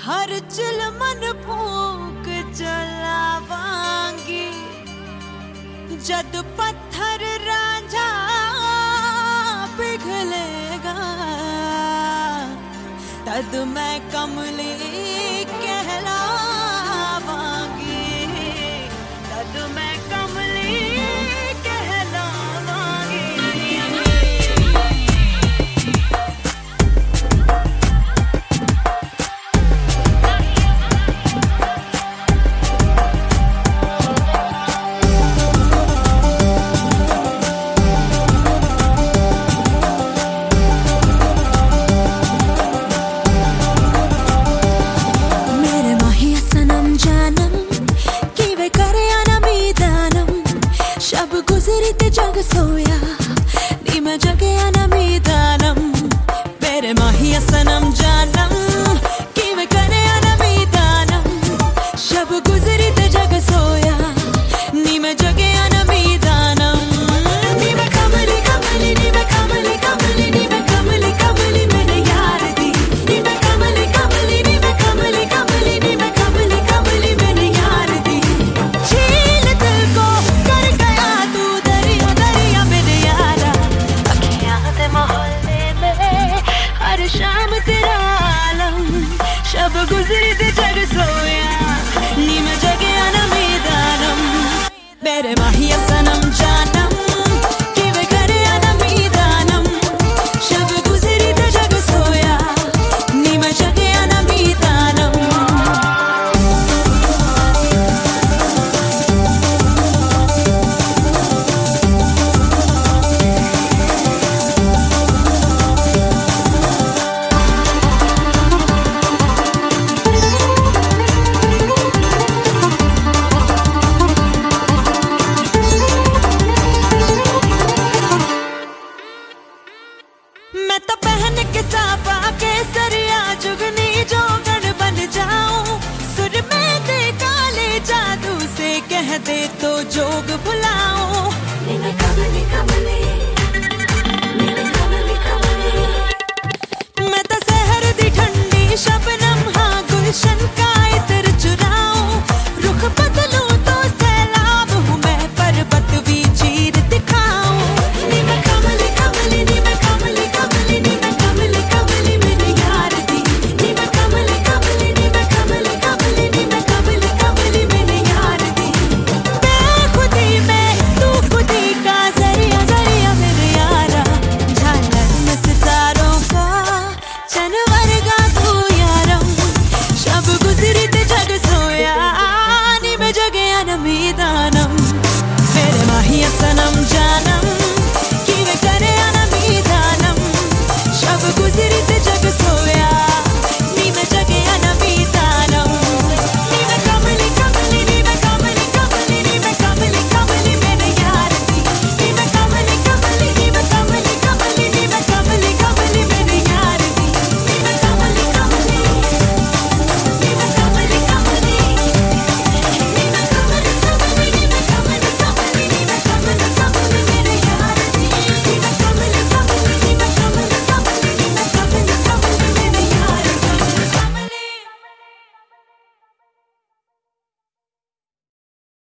हर चिलमन फूक जलावांगी जद पत्थर रांझा पिघलेगा तद मैं कमली कहलावांगी तद मैं कमली गुजरीते जग सोया नी मैं जगया ना मीदानम मेरे माहिया सनम जानम कि मैं करे ना मीदानम शब गुजरीते जग सोया नी मैं जगया ना मीदानम नी मैं कमली कमली नी मैं कमली कमली नी मैं कमली कमली मैंने यार दी नी मैं कमली कमली नी मैं कमली कमली नी मैं कमली कमली मैंने यार दी झील दिल को कर गया तू हर शाम तेरा आलम शब गुजरी ते जग सोया नी मैं जगया ना मीदानम मेरे माहिया सनम जानम कि मैं करे ना मीदानम शब गुजरी ते जग सोया नी मैं जगया ना मीदानम मैं तो पहन के साफा के सरिया जुगनी जोगन बन जाऊं सुर में दे काले जादू से कह दे तो जोग भुलाऊं